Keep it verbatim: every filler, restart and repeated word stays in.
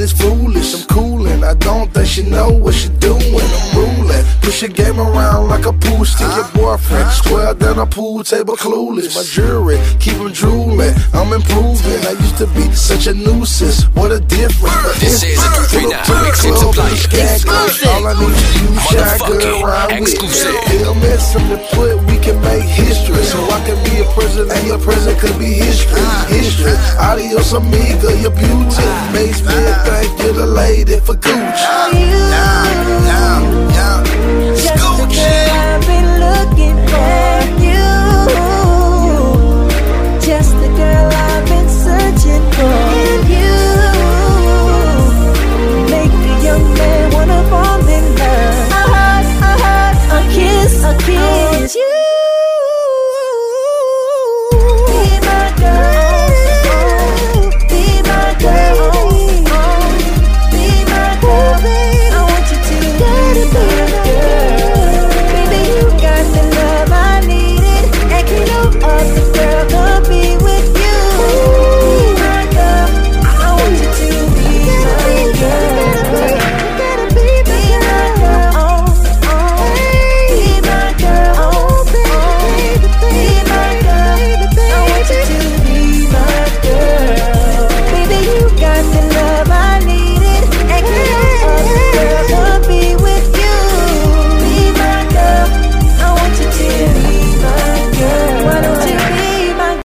is foolish. I'm coolin', I don't think she know what she doing. I'm ruling, push your game around like a pool stick. Your boyfriend square down a pool table clueless. My jury keep him drooling, I'm improving. I used to be such a nuisance, what a difference. This is a Katrina Mix It Supply exclusive. All I need is you, shy girl, around exclusive. with. It'll miss something to put, we can make history. So I can be a president and your president could be history. History, adios amiga, your beauty makes me think you're the lady for Gucci.